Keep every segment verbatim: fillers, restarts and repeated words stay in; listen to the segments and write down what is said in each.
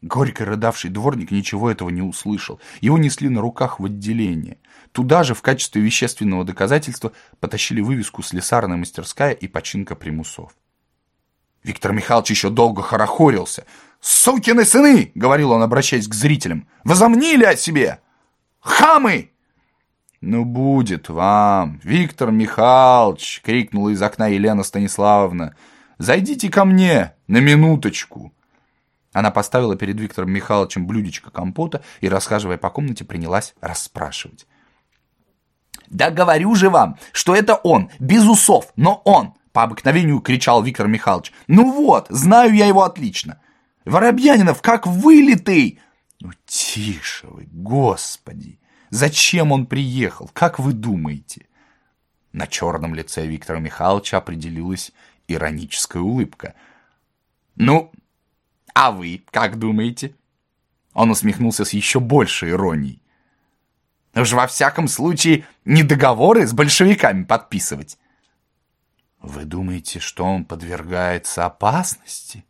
Горько рыдавший дворник ничего этого не услышал. Его несли на руках в отделение. Туда же в качестве вещественного доказательства потащили вывеску «Слесарная мастерская и починка примусов». Виктор Михайлович еще долго хорохорился. «Сукины сыны!» — говорил он, обращаясь к зрителям. «Возомнили о себе! Хамы!» «Ну, будет вам, Виктор Михайлович!» — крикнула из окна Елена Станиславовна. «Зайдите ко мне на минуточку!» Она поставила перед Виктором Михайловичем блюдечко компота и, расхаживая по комнате, принялась расспрашивать. «Да говорю же вам, что это он, без усов, но он!» — по обыкновению кричал Виктор Михайлович. «Ну вот, знаю я его отлично! Воробьянинов как вылитый!» «Ну тише вы, господи! Зачем он приехал? Как вы думаете?» На черном лице Виктора Михайловича определилась ироническая улыбка. «Ну, а вы как думаете?» Он усмехнулся с еще большей иронией. «Уж во всяком случае не договоры с большевиками подписывать». «Вы думаете, что он подвергается опасности?»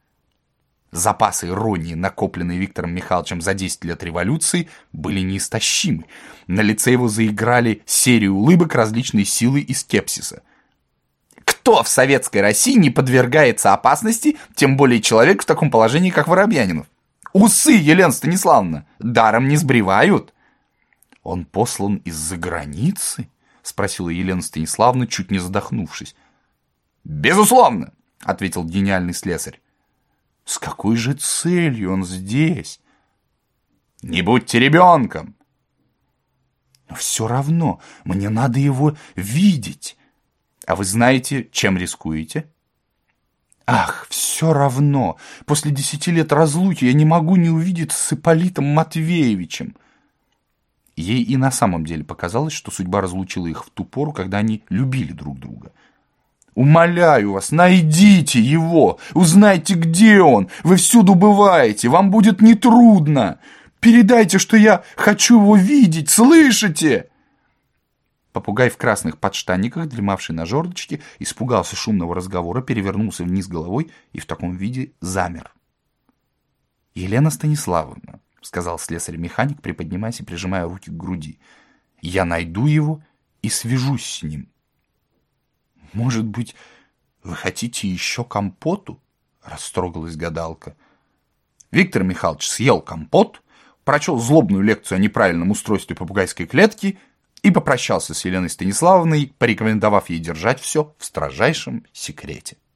Запасы иронии, накопленные Виктором Михайловичем за десять лет революции, были неистощимы. На лице его заиграли серии улыбок различной силы и скепсиса. Кто в советской России не подвергается опасности, тем более человек в таком положении, как Воробьянинов? Усы, Елена Станиславовна, даром не сбривают. «Он послан из-за границы?» — спросила Елена Станиславовна, чуть не задохнувшись. «Безусловно», — ответил гениальный слесарь. «С какой же целью он здесь?» «Не будьте ребенком!» «Но все равно, мне надо его видеть. А вы знаете, чем рискуете?» «Ах, все равно, после десяти лет разлуки я не могу не увидеться с Ипполитом Матвеевичем». Ей и на самом деле показалось, что судьба разлучила их в ту пору, когда они любили друг друга. «Умоляю вас, найдите его, узнайте, где он, вы всюду бываете, вам будет нетрудно. Передайте, что я хочу его видеть, слышите?» Попугай в красных подштанниках, дремавший на жердочке, испугался шумного разговора, перевернулся вниз головой и в таком виде замер. «Елена Станиславовна», — сказал слесарь-механик, приподнимаясь и прижимая руки к груди, — «я найду его и свяжусь с ним». «Может быть, вы хотите еще компоту?» — растрогалась гадалка. Виктор Михайлович съел компот, прочел злобную лекцию о неправильном устройстве попугайской клетки и попрощался с Еленой Станиславовной, порекомендовав ей держать все в строжайшем секрете.